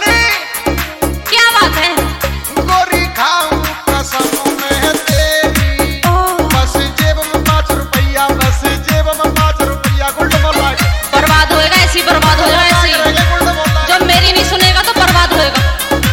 क्या बात है? गोरी खाऊं कसम में तेरी, बस जेब में 5 रुपया, बस जेब में 5 रुपया। गुल्ड बोला बर्बाद होएगा, ऐसी बर्बाद होएगा, ऐसी जो मेरी नहीं सुनेगा तो बर्बाद होएगा।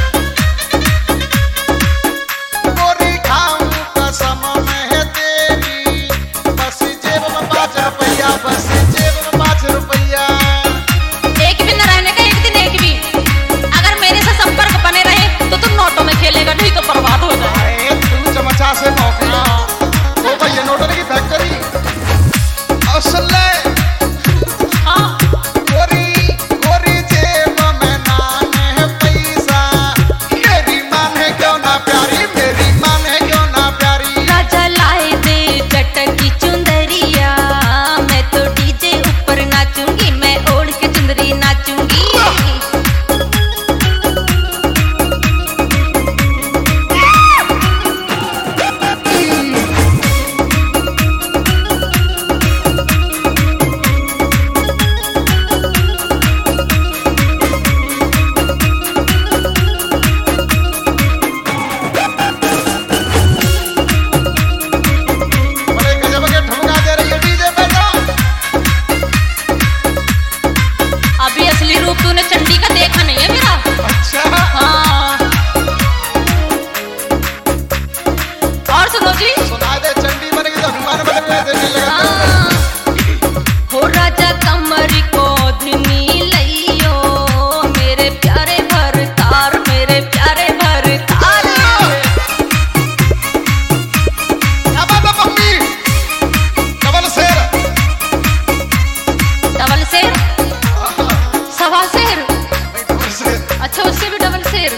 गोरी खाऊं कसम में तेरी, बस जेब में 5 रुपया, बस जेब में 5 रुपया। एक भी न रहने का, एक दिन एक भी। अगर मेरे से संपर्क बने रहे तो तुम नोटों में खेलेगा, नहीं तो बर्बाद हो जाए। तू चमचा से नौकरी, तो भैया नोटों की फैक्ट्री असल तूने चंडी का देखा नहीं है मेरा। अच्छा हाँ। और सुनो जी, सुना दे चंडी बनेगी तो हनुमान बनेगी। हाँ। हो राजा कमर को धनी लइयो, मेरे प्यारे भरतार, मेरे प्यारे भरतार। क्या बात है मम्मी? डबल शेर। डबल शेर? सवा शेर? डबल शेर। अच्छा, उससे भी डबल शेर।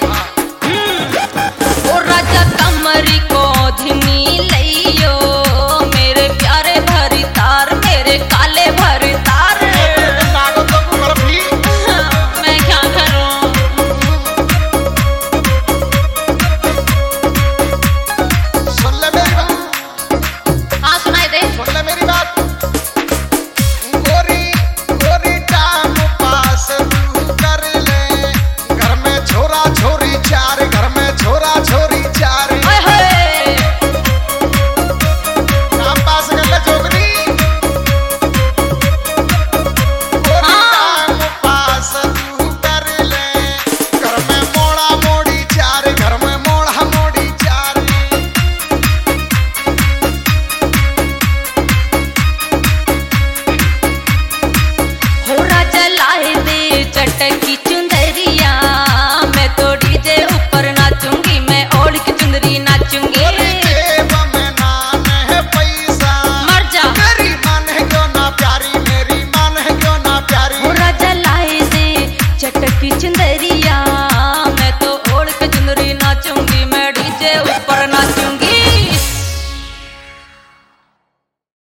ओ राजा कमर को धनी लइयो, मेरे प्यारे भरतार, मेरे काले भरतार। मैं क्या करूं? सुन ले मेरी बात। हाँ, सुनाई दे। सुन ले मेरी बात। गोरी गोरी टाइम पास तू कर ले, घर में छोरा छोरी 4, घर में छोरा छोरी 4। ओए होए। टाइम पास कर ले जोगनी। गोरी टाइम पास तू कर ले, घर में मोड़ा मोड़ी 4, घर में मोड़ा मोड़ी 4। हो राजा लाए दे चटकी चुंदरिया, मैं तो डीजे ऊपर नाचूंगी, मैं ओढ़ की चुंदरी नाचूंगी। जेब में नान है पैसा, मर जा। मेरी मान है क्यों ना प्यारी, मेरी मान है क्यों ना प्यारी। हो राजा लाए दे चटकी चुंदरी,